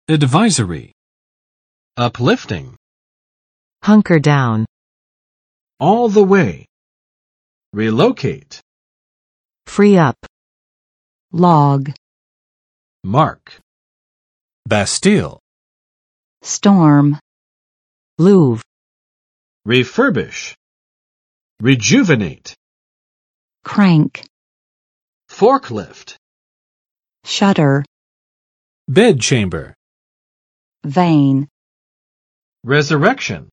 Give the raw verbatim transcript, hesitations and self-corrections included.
Advisory. Uplifting. Hunker down. All the way. Relocate. Free up. Log. Mark. Bastille. Storm. Louvre. Refurbish. Rejuvenate. Crank. Forklift. Shutter. Bedchamber. Vein. Resurrection.